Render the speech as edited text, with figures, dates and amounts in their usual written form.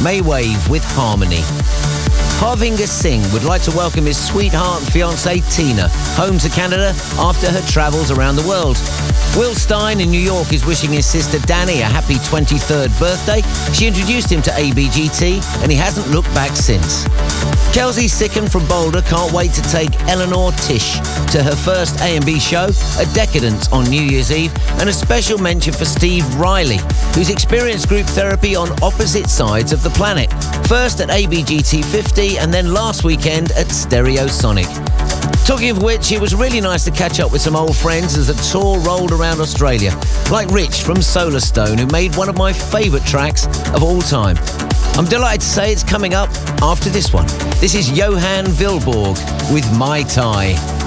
Maywave with Harmony. Harvinger Singh would like to welcome his sweetheart and fiancée Tina home to Canada after her travels around the world. Will Stein in New York is wishing his sister Danny a happy 23rd birthday. She introduced him to ABGT and he hasn't looked back since. Kelsey Sicken from Boulder can't wait to take Eleanor Tish to her first A&B show, A Decadence, on New Year's Eve, and a special mention for Steve Riley, who's experienced group therapy on opposite sides of the planet. First at ABGT 50 and then last weekend at Stereosonic. Talking of which, it was really nice to catch up with some old friends as the tour rolled around Australia, like Rich from Solarstone, who made one of my favourite tracks of all time. I'm delighted to say it's coming up after this one. This is Johan Vilborg with My Tai.